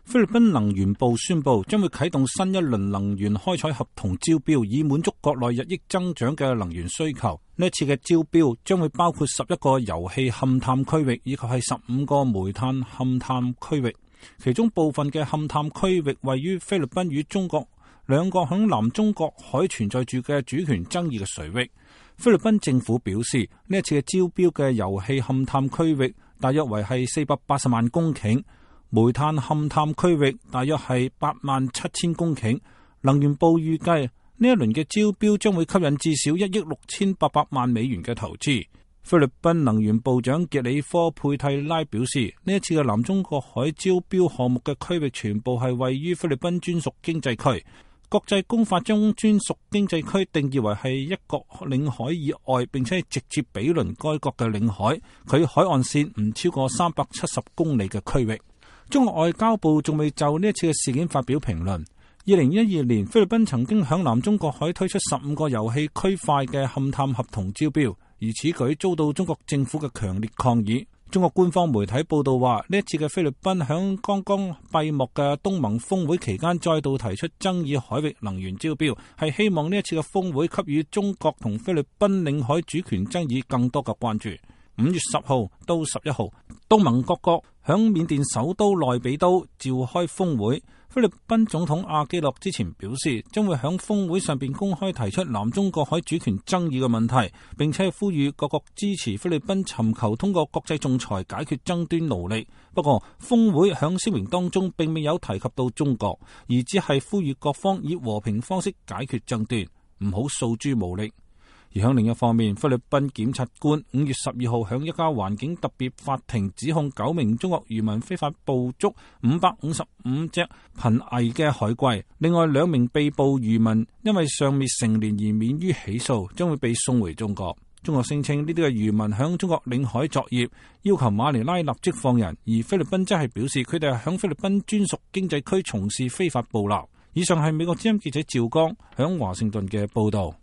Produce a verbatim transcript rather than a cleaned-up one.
菲律賓能源部宣布將會啟動新一輪能源開採合同招標，以滿足國內日益增長嘅能源需求。呢一次嘅招標將會包括十一個油氣勘探區域，以及係十五個煤炭勘探區域。其中部分嘅勘探區域位於菲律賓與中國兩個響南中國海存在住嘅主權爭議嘅水域。菲律賓政府表示，呢一次嘅招標嘅油氣勘探區域大約為係四百八十萬公頃。煤炭勘探區域大約係八萬七千公頃，能源部預計呢一輪嘅招標將會吸引至少一億六千八百萬美元嘅投資。菲律賓能源部長傑里科佩蒂拉表示，呢一次嘅南中國海招標項目嘅區域全部係位於菲律賓專屬經濟區。國際公法將專屬經濟區定義為係一國領海以外，並且係直接毗鄰該國嘅領海，佢海岸線唔超過三百七十公里嘅區域。中國外交部仲未就呢一次嘅事件發表評論。二零一二年，菲律賓曾經響南中國海推出十五個油氣區塊嘅勘探合同招標，而此舉遭到中國政府嘅強烈抗議。中國官方媒體報道話，呢一次嘅菲律賓響剛剛閉幕嘅東盟峰會期間再度提出爭議海域能源招標，係希望呢一次嘅峰會給予中國同菲律賓領海主權爭議更多嘅關注。五月十號到十一號，東盟各國響緬甸首都內比都召開峰會。菲律賓總統阿基諾之前表示，將會響峰會上邊公開提出南中國海主權爭議嘅問題，並且呼籲各國支持菲律賓尋求通過國際仲裁解決爭端勞力。不過，峰會響聲明當中並未有提及到中國，而只係呼籲各方以和平方式解決爭端，唔好訴諸武力。而響另一方面，菲律賓檢察官五月十二號響一家環境特別法庭指控九名中國漁民非法捕捉五百五十五隻瀕危嘅海龜，另外兩名被捕漁民因為尚未成年而免於起訴，將會被送回中國。中國聲稱呢啲嘅漁民響中國領海作業，要求馬尼拉立即放人，而菲律賓則係表示佢哋係響菲律賓專屬經濟區從事非法捕撈。以上係美國之音記者趙剛響華盛頓嘅報道。